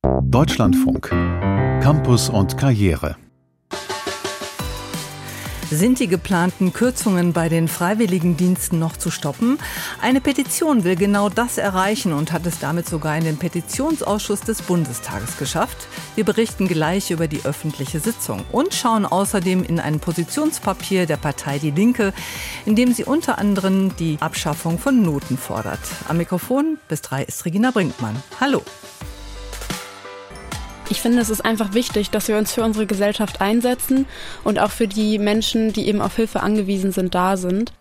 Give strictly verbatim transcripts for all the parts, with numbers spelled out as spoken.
Deutschlandfunk. Campus und Karriere. Sind die geplanten Kürzungen bei den Freiwilligendiensten noch zu stoppen? Eine Petition will genau das erreichen und hat es damit sogar in den Petitionsausschuss des Bundestages geschafft. Wir berichten gleich über die öffentliche Sitzung und schauen außerdem in ein Positionspapier der Partei Die Linke, in dem sie unter anderem die Abschaffung von Noten fordert. Am Mikrofon bis drei ist Regina Brinkmann. Hallo. Ich finde, es ist einfach wichtig, dass wir uns für unsere Gesellschaft einsetzen und auch für die Menschen, die eben auf Hilfe angewiesen sind, da sind.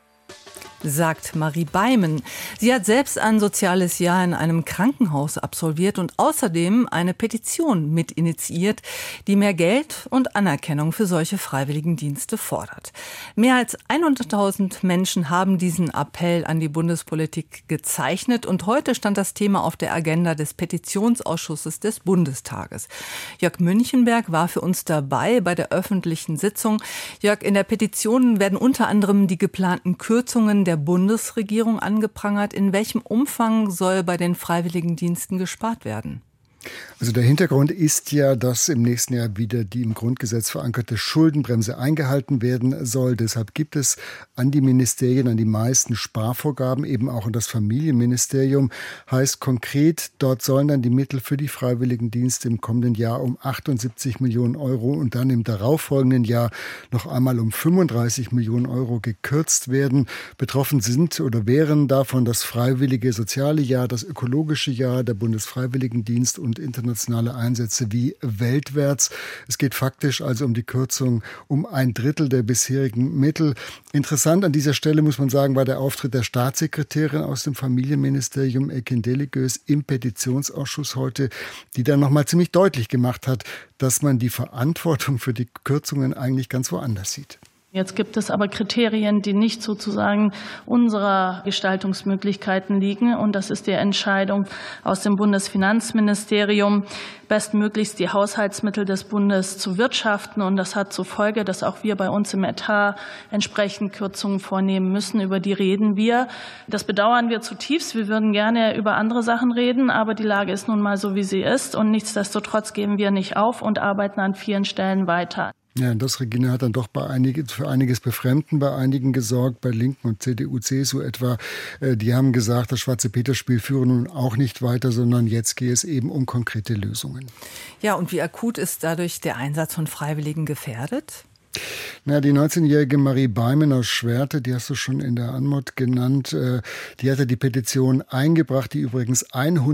Sagt Marie Beimen. Sie hat selbst ein soziales Jahr in einem Krankenhaus absolviert und außerdem eine Petition mit initiiert, die mehr Geld und Anerkennung für solche Freiwilligendienste fordert. Mehr als hunderttausend Menschen haben diesen Appell an die Bundespolitik gezeichnet und heute stand das Thema auf der Agenda des Petitionsausschusses des Bundestages. Jörg Münchenberg war für uns dabei bei der öffentlichen Sitzung. Jörg, in der Petition werden unter anderem die geplanten Kürzungen der der Bundesregierung angeprangert. In welchem Umfang soll bei den Freiwilligendiensten gespart werden? Also der Hintergrund ist ja, dass im nächsten Jahr wieder die im Grundgesetz verankerte Schuldenbremse eingehalten werden soll. Deshalb gibt es an die Ministerien, an die meisten Sparvorgaben, eben auch an das Familienministerium. Heißt konkret, dort sollen dann die Mittel für die Freiwilligendienste im kommenden Jahr um achtundsiebzig Millionen Euro und dann im darauffolgenden Jahr noch einmal um fünfunddreißig Millionen Euro gekürzt werden. Betroffen sind oder wären davon das freiwillige soziale Jahr, das ökologische Jahr, der Bundesfreiwilligendienst und internationale Einsätze wie weltwärts. Es geht faktisch also um die Kürzung um ein Drittel der bisherigen Mittel. Interessant an dieser Stelle, muss man sagen, war der Auftritt der Staatssekretärin aus dem Familienministerium, Ekin Deligöz, im Petitionsausschuss heute, die dann nochmal ziemlich deutlich gemacht hat, dass man die Verantwortung für die Kürzungen eigentlich ganz woanders sieht. Jetzt gibt es aber Kriterien, die nicht sozusagen unserer Gestaltungsmöglichkeiten liegen. Und das ist die Entscheidung aus dem Bundesfinanzministerium, bestmöglichst die Haushaltsmittel des Bundes zu wirtschaften. Und das hat zur Folge, dass auch wir bei uns im Etat entsprechend Kürzungen vornehmen müssen. Über die reden wir. Das bedauern wir zutiefst. Wir würden gerne über andere Sachen reden, aber die Lage ist nun mal so, wie sie ist. Und nichtsdestotrotz geben wir nicht auf und arbeiten an vielen Stellen weiter. Ja, das, Regina, hat dann doch bei einige, für einiges Befremden bei einigen gesorgt, bei Linken und C D U, C S U etwa. Die haben gesagt, das Schwarze-Peter-Spiel führe nun auch nicht weiter, sondern jetzt gehe es eben um konkrete Lösungen. Ja, und wie akut ist dadurch der Einsatz von Freiwilligen gefährdet? Na, die neunzehnjährige Marie Beimen aus Schwerte, die hast du schon in der Anmod genannt, die hatte die Petition eingebracht, die übrigens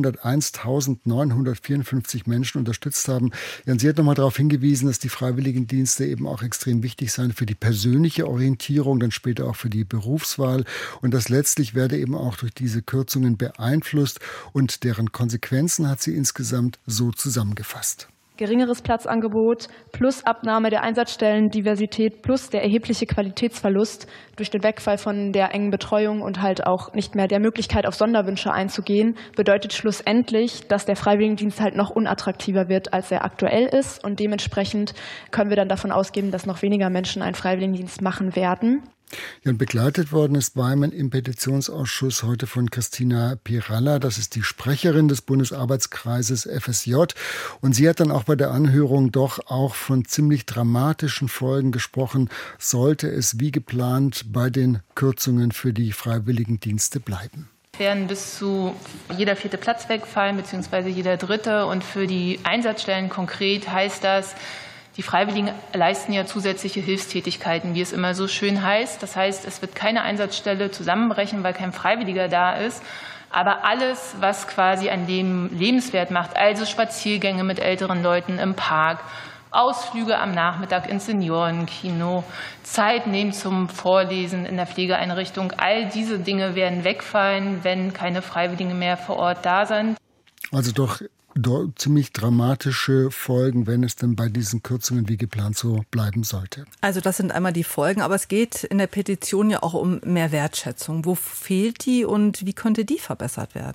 hunderteins-neunhundertvierundfünfzig Menschen unterstützt haben. Ja, und sie hat nochmal darauf hingewiesen, dass die Freiwilligendienste eben auch extrem wichtig seien für die persönliche Orientierung, dann später auch für die Berufswahl und das letztlich werde eben auch durch diese Kürzungen beeinflusst und deren Konsequenzen hat sie insgesamt so zusammengefasst. Geringeres Platzangebot plus Abnahme der Einsatzstellendiversität plus der erhebliche Qualitätsverlust durch den Wegfall von der engen Betreuung und halt auch nicht mehr der Möglichkeit, auf Sonderwünsche einzugehen, bedeutet schlussendlich, dass der Freiwilligendienst halt noch unattraktiver wird, als er aktuell ist. Und dementsprechend können wir dann davon ausgehen, dass noch weniger Menschen einen Freiwilligendienst machen werden. Ja, und begleitet worden ist Beimen im Petitionsausschuss heute von Christina Piralla. Das ist die Sprecherin des Bundesarbeitskreises F S J. Und sie hat dann auch bei der Anhörung doch auch von ziemlich dramatischen Folgen gesprochen, sollte es wie geplant bei den Kürzungen für die Freiwilligendienste bleiben. Werden bis zu jeder vierte Platz wegfallen, beziehungsweise jeder dritte. Und für die Einsatzstellen konkret heißt das, die Freiwilligen leisten ja zusätzliche Hilfstätigkeiten, wie es immer so schön heißt. Das heißt, es wird keine Einsatzstelle zusammenbrechen, weil kein Freiwilliger da ist. Aber alles, was quasi ein Leben lebenswert macht, also Spaziergänge mit älteren Leuten im Park, Ausflüge am Nachmittag ins Seniorenkino, Zeit nehmen zum Vorlesen in der Pflegeeinrichtung, all diese Dinge werden wegfallen, wenn keine Freiwilligen mehr vor Ort da sind. Also doch ziemlich dramatische Folgen, wenn es denn bei diesen Kürzungen wie geplant so bleiben sollte. Also das sind einmal die Folgen, aber es geht in der Petition ja auch um mehr Wertschätzung. Wo fehlt die und wie könnte die verbessert werden?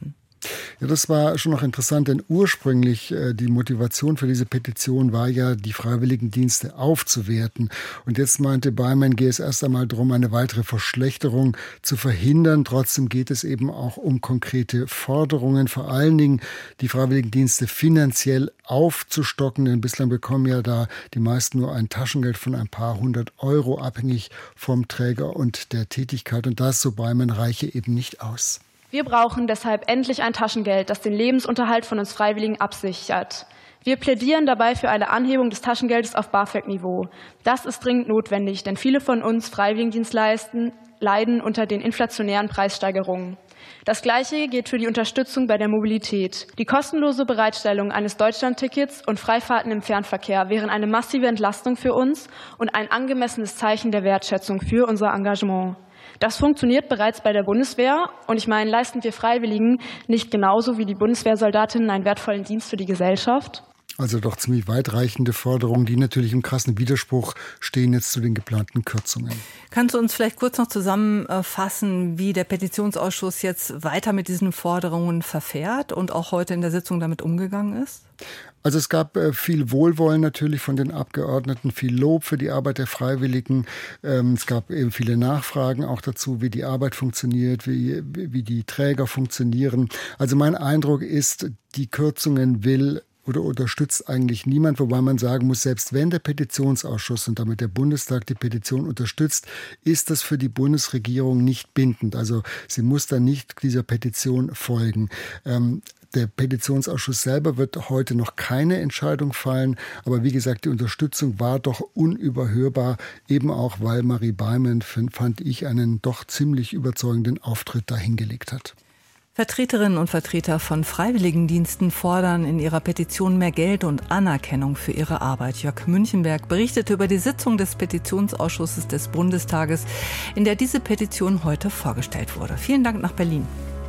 Ja, das war schon noch interessant, denn ursprünglich äh, die Motivation für diese Petition war ja, die Freiwilligendienste aufzuwerten. Und jetzt meinte Beimann, gehe es erst einmal darum, eine weitere Verschlechterung zu verhindern. Trotzdem geht es eben auch um konkrete Forderungen, vor allen Dingen die Freiwilligendienste finanziell aufzustocken, denn bislang bekommen ja da die meisten nur ein Taschengeld von ein paar hundert Euro, abhängig vom Träger und der Tätigkeit. Und das, so Beimann, reiche eben nicht aus. Wir brauchen deshalb endlich ein Taschengeld, das den Lebensunterhalt von uns Freiwilligen absichert. Wir plädieren dabei für eine Anhebung des Taschengeldes auf BAföG-Niveau. Das ist dringend notwendig, denn viele von uns Freiwilligendienstleisten leiden unter den inflationären Preissteigerungen. Das Gleiche gilt für die Unterstützung bei der Mobilität. Die kostenlose Bereitstellung eines Deutschlandtickets und Freifahrten im Fernverkehr wären eine massive Entlastung für uns und ein angemessenes Zeichen der Wertschätzung für unser Engagement. Das funktioniert bereits bei der Bundeswehr. Und ich meine, leisten wir Freiwilligen nicht genauso wie die Bundeswehrsoldatinnen einen wertvollen Dienst für die Gesellschaft? Also doch ziemlich weitreichende Forderungen, die natürlich im krassen Widerspruch stehen jetzt zu den geplanten Kürzungen. Kannst du uns vielleicht kurz noch zusammenfassen, wie der Petitionsausschuss jetzt weiter mit diesen Forderungen verfährt und auch heute in der Sitzung damit umgegangen ist? Also es gab viel Wohlwollen natürlich von den Abgeordneten, viel Lob für die Arbeit der Freiwilligen. Es gab eben viele Nachfragen auch dazu, wie die Arbeit funktioniert, wie, wie die Träger funktionieren. Also mein Eindruck ist, die Kürzungen will oder unterstützt eigentlich niemand, wobei man sagen muss, selbst wenn der Petitionsausschuss und damit der Bundestag die Petition unterstützt, ist das für die Bundesregierung nicht bindend. Also sie muss dann nicht dieser Petition folgen. Ähm, Der Petitionsausschuss selber wird heute noch keine Entscheidung fallen. Aber wie gesagt, die Unterstützung war doch unüberhörbar, eben auch, weil Marie Beimann, fand ich, einen doch ziemlich überzeugenden Auftritt dahingelegt hat. Vertreterinnen und Vertreter von Freiwilligendiensten fordern in ihrer Petition mehr Geld und Anerkennung für ihre Arbeit. Jörg Münchenberg berichtete über die Sitzung des Petitionsausschusses des Bundestages, in der diese Petition heute vorgestellt wurde. Vielen Dank nach Berlin.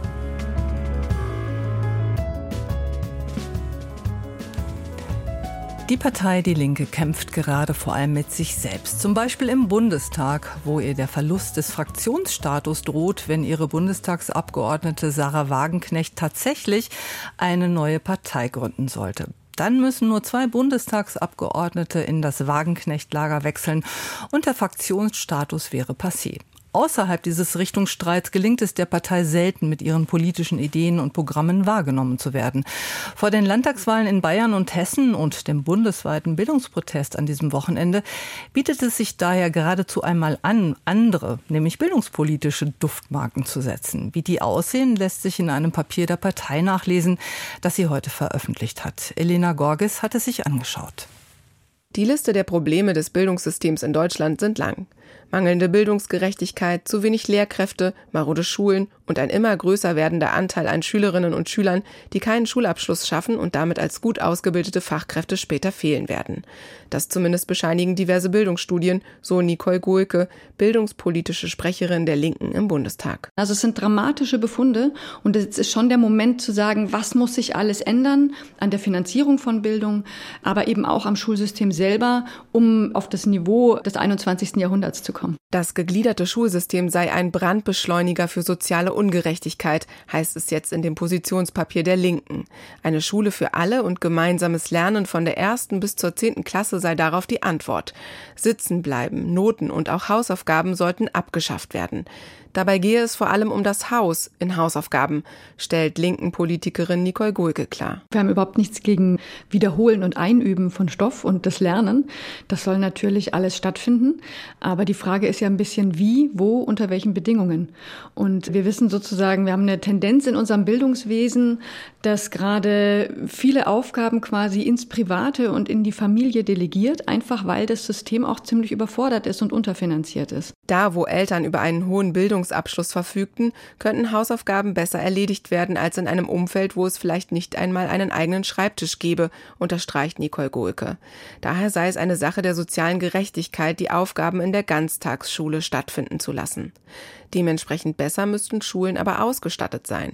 Die Partei Die Linke kämpft gerade vor allem mit sich selbst. Zum Beispiel im Bundestag, wo ihr der Verlust des Fraktionsstatus droht, wenn ihre Bundestagsabgeordnete Sarah Wagenknecht tatsächlich eine neue Partei gründen sollte. Dann müssen nur zwei Bundestagsabgeordnete in das Wagenknecht-Lager wechseln und der Fraktionsstatus wäre passé. Außerhalb dieses Richtungsstreits gelingt es der Partei selten, mit ihren politischen Ideen und Programmen wahrgenommen zu werden. Vor den Landtagswahlen in Bayern und Hessen und dem bundesweiten Bildungsprotest an diesem Wochenende bietet es sich daher geradezu einmal an, andere, nämlich bildungspolitische Duftmarken zu setzen. Wie die aussehen, lässt sich in einem Papier der Partei nachlesen, das sie heute veröffentlicht hat. Elena Gorges hat es sich angeschaut. Die Liste der Probleme des Bildungssystems in Deutschland sind lang. Mangelnde Bildungsgerechtigkeit, zu wenig Lehrkräfte, marode Schulen und ein immer größer werdender Anteil an Schülerinnen und Schülern, die keinen Schulabschluss schaffen und damit als gut ausgebildete Fachkräfte später fehlen werden. Das zumindest bescheinigen diverse Bildungsstudien, so Nicole Gohlke, bildungspolitische Sprecherin der Linken im Bundestag. Also es sind dramatische Befunde und es ist schon der Moment zu sagen, was muss sich alles ändern an der Finanzierung von Bildung, aber eben auch am Schulsystem selber, um auf das Niveau des einundzwanzigsten Jahrhunderts zu kommen. Das gegliederte Schulsystem sei ein Brandbeschleuniger für soziale Ungerechtigkeit, heißt es jetzt in dem Positionspapier der Linken. Eine Schule für alle und gemeinsames Lernen von der ersten bis zur zehnten Klasse sei darauf die Antwort. Sitzen bleiben, Noten und auch Hausaufgaben sollten abgeschafft werden. Dabei gehe es vor allem um das Haus in Hausaufgaben, stellt linken Politikerin Nicole Gohlke klar. Wir haben überhaupt nichts gegen Wiederholen und Einüben von Stoff und das Lernen. Das soll natürlich alles stattfinden. Aber die Frage ist ja ein bisschen wie, wo, unter welchen Bedingungen. Und wir wissen sozusagen, wir haben eine Tendenz in unserem Bildungswesen, dass gerade viele Aufgaben quasi ins Private und in die Familie delegiert, einfach weil das System auch ziemlich überfordert ist und unterfinanziert ist. Da, wo Eltern über einen hohen Bildungsabschluss verfügten, könnten Hausaufgaben besser erledigt werden als in einem Umfeld, wo es vielleicht nicht einmal einen eigenen Schreibtisch gäbe, unterstreicht Nicole Gohlke. Daher sei es eine Sache der sozialen Gerechtigkeit, die Aufgaben in der Ganztagsschule stattfinden zu lassen. Dementsprechend besser müssten Schulen aber ausgestattet sein.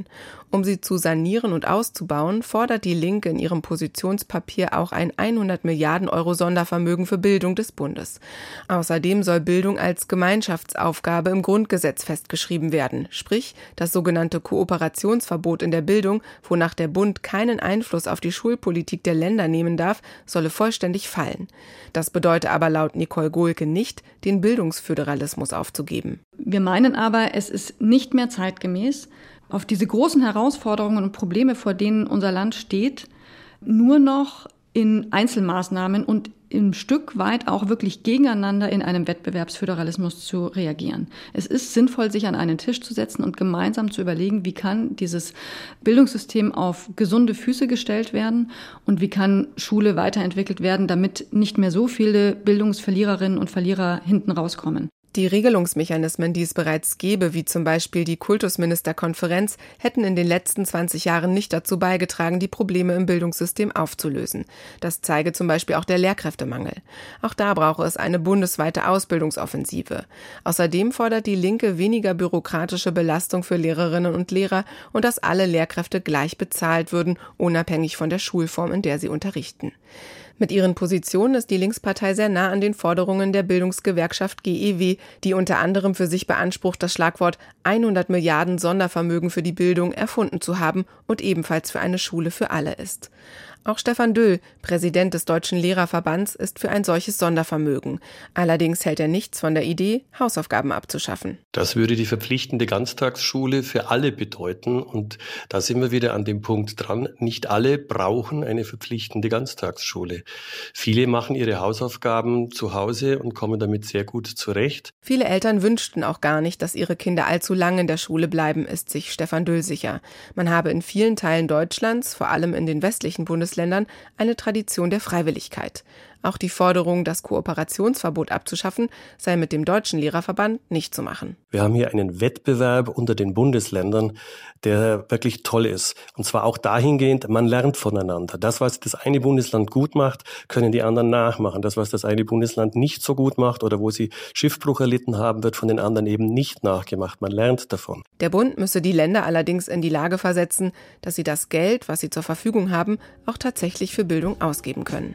Um sie zu sanieren und auszubauen, fordert die Linke in ihrem Positionspapier auch ein hundert Milliarden Euro Sondervermögen für Bildung des Bundes. Außerdem soll Bildung als Gemeinschaftsaufgabe im Grundgesetz festgeschrieben werden, sprich das sogenannte Kooperationsverbot in der Bildung, wonach der Bund keinen Einfluss auf die Schulpolitik der Länder nehmen darf, solle vollständig fallen. Das bedeutet aber laut Nicole Gohlke nicht, den Bildungsföderalismus aufzugeben. Wir meinen aber, es ist nicht mehr zeitgemäß, auf diese großen Herausforderungen und Probleme, vor denen unser Land steht, nur noch in Einzelmaßnahmen und ein Stück weit auch wirklich gegeneinander in einem Wettbewerbsföderalismus zu reagieren. Es ist sinnvoll, sich an einen Tisch zu setzen und gemeinsam zu überlegen, wie kann dieses Bildungssystem auf gesunde Füße gestellt werden und wie kann Schule weiterentwickelt werden, damit nicht mehr so viele Bildungsverliererinnen und Verlierer hinten rauskommen. Die Regelungsmechanismen, die es bereits gäbe, wie zum Beispiel die Kultusministerkonferenz, hätten in den letzten zwanzig Jahren nicht dazu beigetragen, die Probleme im Bildungssystem aufzulösen. Das zeige zum Beispiel auch der Lehrkräftemangel. Auch da brauche es eine bundesweite Ausbildungsoffensive. Außerdem fordert die Linke weniger bürokratische Belastung für Lehrerinnen und Lehrer und dass alle Lehrkräfte gleich bezahlt würden, unabhängig von der Schulform, in der sie unterrichten. Mit ihren Positionen ist die Linkspartei sehr nah an den Forderungen der Bildungsgewerkschaft G E W, die unter anderem für sich beansprucht, das Schlagwort hundert Milliarden Sondervermögen für die Bildung erfunden zu haben und ebenfalls für eine Schule für alle ist. Auch Stefan Döll, Präsident des Deutschen Lehrerverbands, ist für ein solches Sondervermögen. Allerdings hält er nichts von der Idee, Hausaufgaben abzuschaffen. Das würde die verpflichtende Ganztagsschule für alle bedeuten. Und da sind wir wieder an dem Punkt dran. Nicht alle brauchen eine verpflichtende Ganztagsschule. Viele machen ihre Hausaufgaben zu Hause und kommen damit sehr gut zurecht. Viele Eltern wünschten auch gar nicht, dass ihre Kinder allzu lange in der Schule bleiben, ist sich Stefan Döll sicher. Man habe in vielen Teilen Deutschlands, vor allem in den westlichen Bundesländern, eine Tradition der Freiwilligkeit. Auch die Forderung, das Kooperationsverbot abzuschaffen, sei mit dem Deutschen Lehrerverband nicht zu machen. Wir haben hier einen Wettbewerb unter den Bundesländern, der wirklich toll ist. Und zwar auch dahingehend, man lernt voneinander. Das, was das eine Bundesland gut macht, können die anderen nachmachen. Das, was das eine Bundesland nicht so gut macht oder wo sie Schiffbruch erlitten haben, wird von den anderen eben nicht nachgemacht. Man lernt davon. Der Bund müsse die Länder allerdings in die Lage versetzen, dass sie das Geld, was sie zur Verfügung haben, auch tatsächlich für Bildung ausgeben können.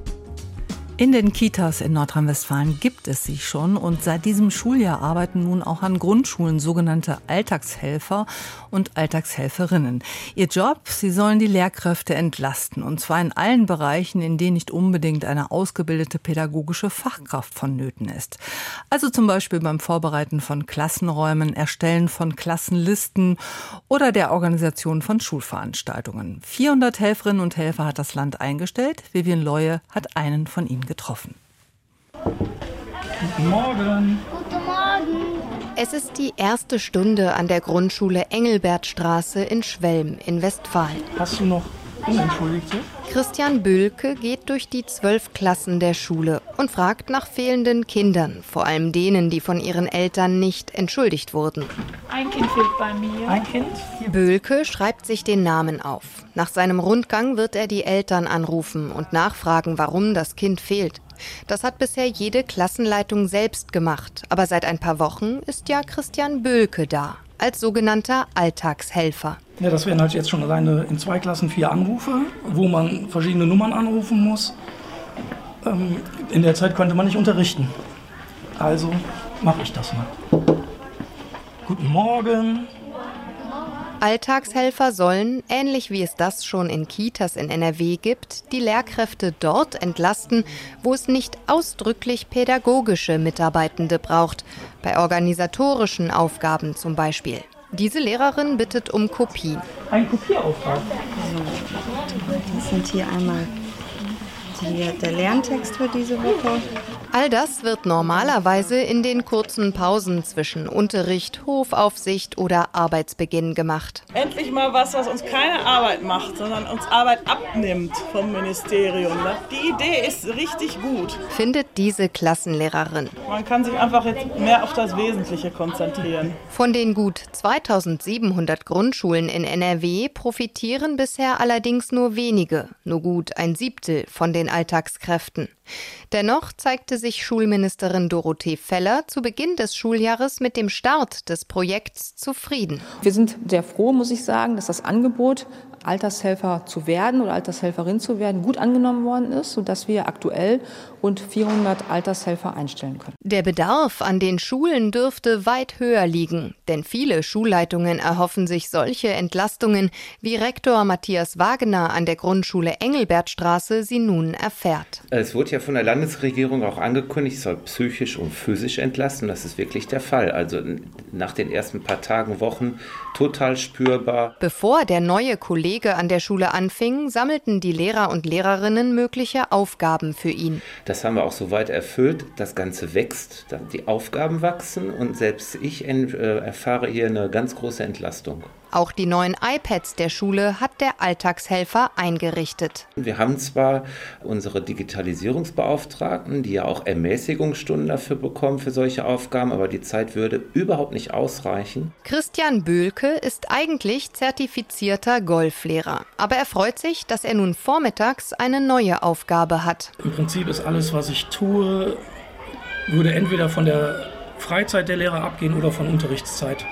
In den Kitas in Nordrhein-Westfalen gibt es sie schon und seit diesem Schuljahr arbeiten nun auch an Grundschulen sogenannte Alltagshelfer und Alltagshelferinnen. Ihr Job, sie sollen die Lehrkräfte entlasten und zwar in allen Bereichen, in denen nicht unbedingt eine ausgebildete pädagogische Fachkraft vonnöten ist. Also zum Beispiel beim Vorbereiten von Klassenräumen, Erstellen von Klassenlisten oder der Organisation von Schulveranstaltungen. vierhundert Helferinnen und Helfer hat das Land eingestellt. Vivian Leue hat einen von ihnen getroffen. Guten Morgen. Guten Morgen. Es ist die erste Stunde an der Grundschule Engelbertstraße in Schwelm in Westfalen. Hast du noch Unentschuldigte? Christian Bülke geht durch die zwölf Klassen der Schule und fragt nach fehlenden Kindern, vor allem denen, die von ihren Eltern nicht entschuldigt wurden. Ein Kind fehlt bei mir. Ein Kind? Bülke schreibt sich den Namen auf. Nach seinem Rundgang wird er die Eltern anrufen und nachfragen, warum das Kind fehlt. Das hat bisher jede Klassenleitung selbst gemacht. Aber seit ein paar Wochen ist ja Christian Bülke da, als sogenannter Alltagshelfer. Ja, das wären halt jetzt schon alleine in zwei Klassen vier Anrufe, wo man verschiedene Nummern anrufen muss. Ähm, in der Zeit könnte man nicht unterrichten. Also mache ich das mal. Guten Morgen. Alltagshelfer sollen, ähnlich wie es das schon in Kitas in N R W gibt, die Lehrkräfte dort entlasten, wo es nicht ausdrücklich pädagogische Mitarbeitende braucht, bei organisatorischen Aufgaben zum Beispiel. Diese Lehrerin bittet um Kopien. Ein Kopierauftrag. So, das sind hier einmal die, der Lerntext für diese Woche. All das wird normalerweise in den kurzen Pausen zwischen Unterricht, Hofaufsicht oder Arbeitsbeginn gemacht. Endlich mal was, was uns keine Arbeit macht, sondern uns Arbeit abnimmt vom Ministerium. Die Idee ist richtig gut. Findet diese Klassenlehrerin. Man kann sich einfach jetzt mehr auf das Wesentliche konzentrieren. Von den gut zweitausendsiebenhundert Grundschulen in N R W profitieren bisher allerdings nur wenige, nur gut ein Siebtel von den Alltagskräften. Dennoch zeigte sich Schulministerin Dorothee Feller zu Beginn des Schuljahres mit dem Start des Projekts zufrieden. Wir sind sehr froh, muss ich sagen, dass das Angebot, Altershelfer zu werden oder Altershelferin zu werden, gut angenommen worden ist, sodass wir aktuell rund vierhundert Altershelfer einstellen können. Der Bedarf an den Schulen dürfte weit höher liegen, denn viele Schulleitungen erhoffen sich solche Entlastungen, wie Rektor Matthias Wagener an der Grundschule Engelbertstraße sie nun erfährt. Es wurde ja von der Landesregierung auch angekündigt, es soll psychisch und physisch entlasten. Das ist wirklich der Fall. Also nach den ersten paar Tagen, Wochen total spürbar. Bevor der neue Kollege an der Schule anfing, sammelten die Lehrer und Lehrerinnen mögliche Aufgaben für ihn. Das haben wir auch soweit erfüllt. Das Ganze wächst, die Aufgaben wachsen und selbst ich erfahre hier eine ganz große Entlastung. Auch die neuen iPads der Schule hat der Alltagshelfer eingerichtet. Wir haben zwar unsere Digitalisierungsbeauftragten, die ja auch Ermäßigungsstunden dafür bekommen für solche Aufgaben, aber die Zeit würde überhaupt nicht ausreichen. Christian Böhlke ist eigentlich zertifizierter Golflehrer, aber er freut sich, dass er nun vormittags eine neue Aufgabe hat. Im Prinzip ist alles, was ich tue, würde entweder von der Freizeit der Lehrer abgehen oder von Unterrichtszeit.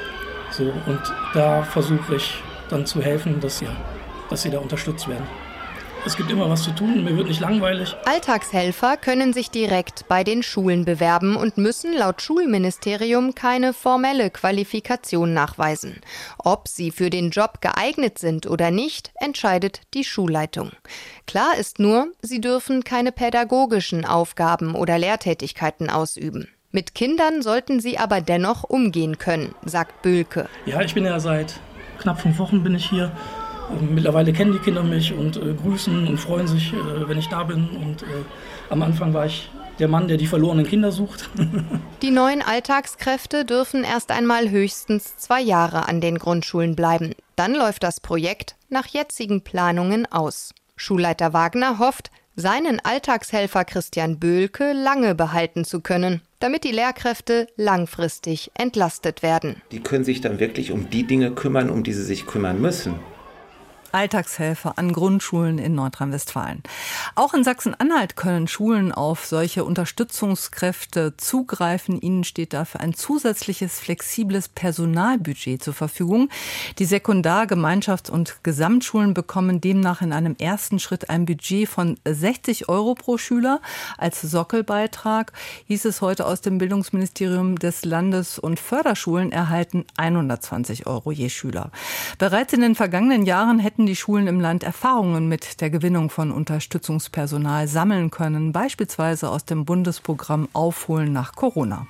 So, und da versuche ich dann zu helfen, dass, ja, dass sie da unterstützt werden. Es gibt immer was zu tun, mir wird nicht langweilig. Alltagshelfer können sich direkt bei den Schulen bewerben und müssen laut Schulministerium keine formelle Qualifikation nachweisen. Ob sie für den Job geeignet sind oder nicht, entscheidet die Schulleitung. Klar ist nur, sie dürfen keine pädagogischen Aufgaben oder Lehrtätigkeiten ausüben. Mit Kindern sollten sie aber dennoch umgehen können, sagt Böhlke. Ja, ich bin ja seit knapp fünf Wochen bin ich hier. Mittlerweile kennen die Kinder mich und äh, grüßen und freuen sich, äh, wenn ich da bin. Und äh, am Anfang war ich der Mann, der die verlorenen Kinder sucht. Die neuen Alltagskräfte dürfen erst einmal höchstens zwei Jahre an den Grundschulen bleiben. Dann läuft das Projekt nach jetzigen Planungen aus. Schulleiter Wagner hofft, seinen Alltagshelfer Christian Böhlke lange behalten zu können, damit die Lehrkräfte langfristig entlastet werden. Die können sich dann wirklich um die Dinge kümmern, um die sie sich kümmern müssen. Alltagshelfer an Grundschulen in Nordrhein-Westfalen. Auch in Sachsen-Anhalt können Schulen auf solche Unterstützungskräfte zugreifen. Ihnen steht dafür ein zusätzliches flexibles Personalbudget zur Verfügung. Die Sekundar-, Gemeinschafts- und Gesamtschulen bekommen demnach in einem ersten Schritt ein Budget von sechzig Euro pro Schüler. Als Sockelbeitrag, hieß es heute aus dem Bildungsministerium des Landes, und Förderschulen erhalten hundertzwanzig Euro je Schüler. Bereits in den vergangenen Jahren hätten die Schulen im Land Erfahrungen mit der Gewinnung von Unterstützungspersonal sammeln können, beispielsweise aus dem Bundesprogramm Aufholen nach Corona.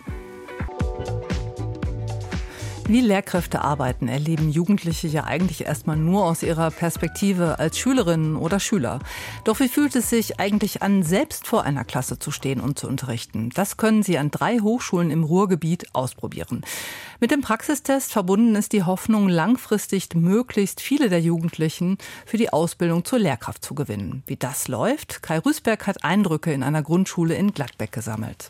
Wie Lehrkräfte arbeiten, erleben Jugendliche ja eigentlich erstmal nur aus ihrer Perspektive als Schülerinnen oder Schüler. Doch wie fühlt es sich eigentlich an, selbst vor einer Klasse zu stehen und zu unterrichten? Das können Sie an drei Hochschulen im Ruhrgebiet ausprobieren. Mit dem Praxistest verbunden ist die Hoffnung, langfristig möglichst viele der Jugendlichen für die Ausbildung zur Lehrkraft zu gewinnen. Wie das läuft? Kai Rüßberg hat Eindrücke in einer Grundschule in Gladbeck gesammelt.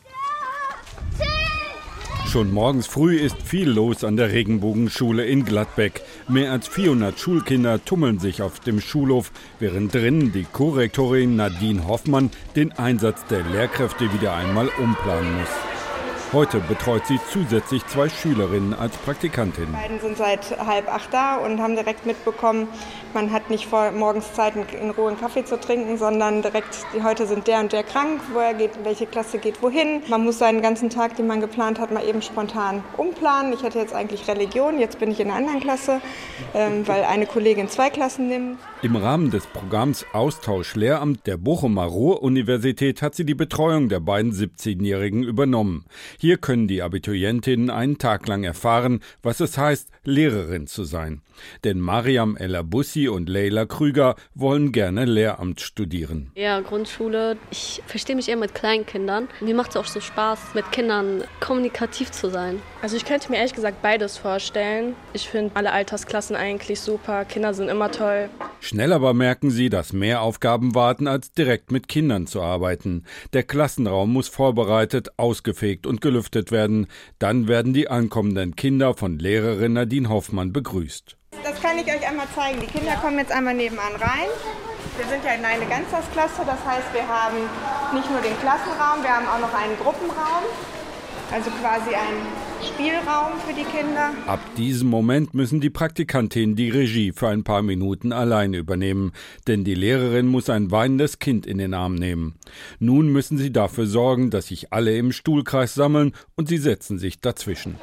Schon morgens früh ist viel los an der Regenbogenschule in Gladbeck. Mehr als vierhundert Schulkinder tummeln sich auf dem Schulhof, während drinnen die Korrektorin Nadine Hoffmann den Einsatz der Lehrkräfte wieder einmal umplanen muss. Heute betreut sie zusätzlich zwei Schülerinnen als Praktikantin. Die beiden sind seit halb acht da und haben direkt mitbekommen, man hat nicht vor morgens Zeit, in Ruhe einen Kaffee zu trinken, sondern direkt, heute sind der und der krank, woher geht, welche Klasse geht wohin. Man muss seinen ganzen Tag, den man geplant hat, mal eben spontan umplanen. Ich hatte jetzt eigentlich Religion, jetzt bin ich in einer anderen Klasse, ähm, weil eine Kollegin zwei Klassen nimmt. Im Rahmen des Programms Austausch Lehramt der Bochumer Ruhr-Universität hat sie die Betreuung der beiden siebzehnjährigen übernommen. Hier können die Abiturientinnen einen Tag lang erfahren, was es heißt, Lehrerin zu sein. Denn Mariam El-Abussi und Leila Krüger wollen gerne Lehramt studieren. Ja, Grundschule. Ich verstehe mich eher mit kleinen Kindern. Mir macht es auch so Spaß, mit Kindern kommunikativ zu sein. Also ich könnte mir ehrlich gesagt beides vorstellen. Ich finde alle Altersklassen eigentlich super. Kinder sind immer toll. Schnell aber merken sie, dass mehr Aufgaben warten, als direkt mit Kindern zu arbeiten. Der Klassenraum muss vorbereitet, ausgefegt und gelüftet werden. Dann werden die ankommenden Kinder von Lehrerin Nadine Hoffmann begrüßt. Das kann ich euch einmal zeigen. Die Kinder kommen jetzt einmal nebenan rein. Wir sind ja in eine Ganztagsklasse, das heißt, wir haben nicht nur den Klassenraum, wir haben auch noch einen Gruppenraum, also quasi einen Spielraum für die Kinder. Ab diesem Moment müssen die Praktikantinnen die Regie für ein paar Minuten alleine übernehmen, denn die Lehrerin muss ein weinendes Kind in den Arm nehmen. Nun müssen sie dafür sorgen, dass sich alle im Stuhlkreis sammeln und sie setzen sich dazwischen.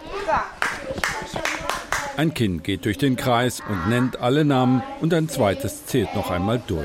Ein Kind geht durch den Kreis und nennt alle Namen und ein zweites zählt noch einmal durch.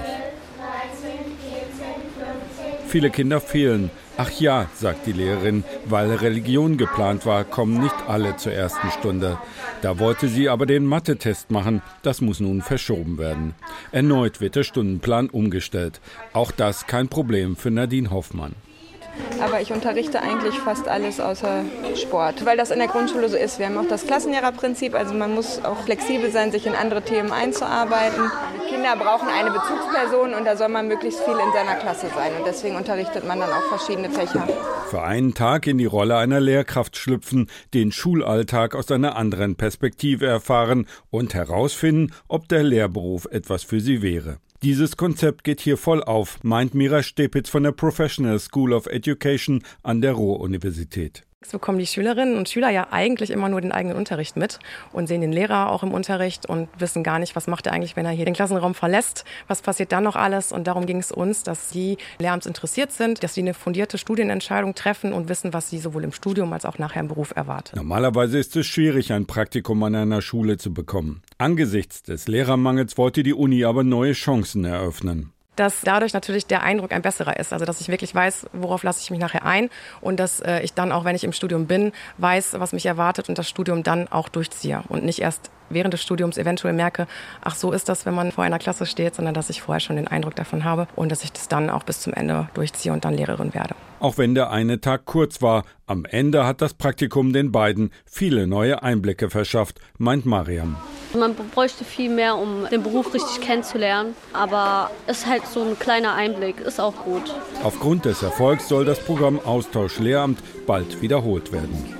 Viele Kinder fehlen. Ach ja, sagt die Lehrerin, weil Religion geplant war, kommen nicht alle zur ersten Stunde. Da wollte sie aber den Mathe-Test machen, das muss nun verschoben werden. Erneut wird der Stundenplan umgestellt. Auch das kein Problem für Nadine Hoffmann. Aber ich unterrichte eigentlich fast alles außer Sport, weil das in der Grundschule so ist. Wir haben auch das Klassenlehrerprinzip, also man muss auch flexibel sein, sich in andere Themen einzuarbeiten. Kinder brauchen eine Bezugsperson und da soll man möglichst viel in seiner Klasse sein. Und deswegen unterrichtet man dann auch verschiedene Fächer. Für einen Tag in die Rolle einer Lehrkraft schlüpfen, den Schulalltag aus einer anderen Perspektive erfahren und herausfinden, ob der Lehrberuf etwas für sie wäre. Dieses Konzept geht hier voll auf, meint Mira Stepitz von der Professional School of Education an der Ruhr-Universität. So bekommen die Schülerinnen und Schüler ja eigentlich immer nur den eigenen Unterricht mit und sehen den Lehrer auch im Unterricht und wissen gar nicht, was macht er eigentlich, wenn er hier den Klassenraum verlässt, was passiert dann noch alles. Und darum ging es uns, dass sie lehramtsinteressiert sind, dass sie eine fundierte Studienentscheidung treffen und wissen, was sie sowohl im Studium als auch nachher im Beruf erwartet. Normalerweise ist es schwierig, ein Praktikum an einer Schule zu bekommen. Angesichts des Lehrermangels wollte die Uni aber neue Chancen eröffnen. Dass dadurch natürlich der Eindruck ein besserer ist. Also dass ich wirklich weiß, worauf lasse ich mich nachher ein und dass äh, ich dann auch, wenn ich im Studium bin, weiß, was mich erwartet und das Studium dann auch durchziehe und nicht erst während des Studiums eventuell merke, ach so ist das, wenn man vor einer Klasse steht, sondern dass ich vorher schon den Eindruck davon habe und dass ich das dann auch bis zum Ende durchziehe und dann Lehrerin werde. Auch wenn der eine Tag kurz war, am Ende hat das Praktikum den beiden viele neue Einblicke verschafft, meint Mariam. Man bräuchte viel mehr, um den Beruf richtig kennenzulernen, aber es ist halt so ein kleiner Einblick, ist auch gut. Aufgrund des Erfolgs soll das Programm Austausch Lehramt bald wiederholt werden.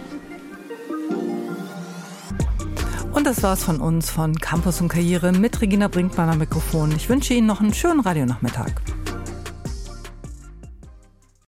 Und das war's von uns von Campus und Karriere mit Regina Brinkmann am Mikrofon. Ich wünsche Ihnen noch einen schönen Radionachmittag.